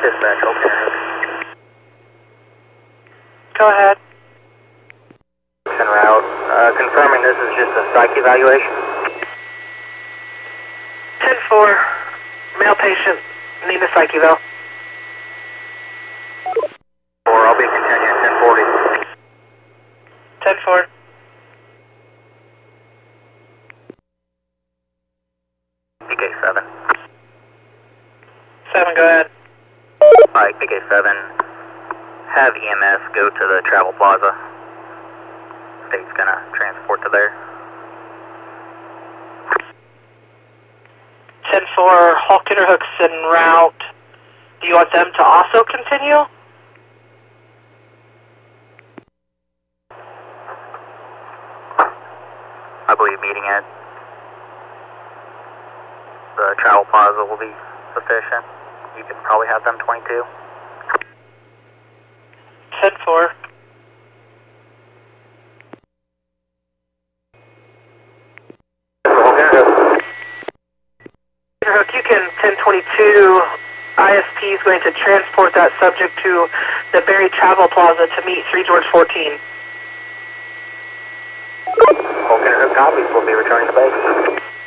Dispatch, okay. Go ahead. En route. Confirming this is just a psych evaluation. 10-4, male patient, need a psych eval. 4, I'll be continuing 1040. 10-4. PK7. 7, go ahead. Alright, PK7. Have EMS go to the Travel Plaza. State's gonna transport to there. 10-4, Hawk Interhooks en route. Do you want them to also continue? I believe meeting at the Travel Plaza will be sufficient. You can probably have them 22. 10-4. Interhook, you can 1022. ISP is going to transport that subject to the Berry Travel Plaza to meet 3 George 14. Hulk Interhook copies. We'll be returning to base.